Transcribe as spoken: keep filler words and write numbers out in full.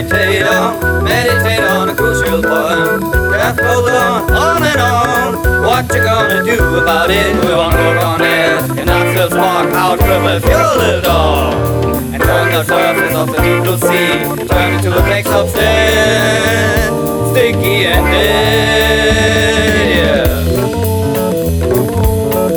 meditate on, meditate on a crucial point. Death goes on, on and on. What you gonna do about it? We won't work on it. And I still spark out triple fuel it all. And on the surface of the deep blue sea, turn into a big substance, sticky and dead.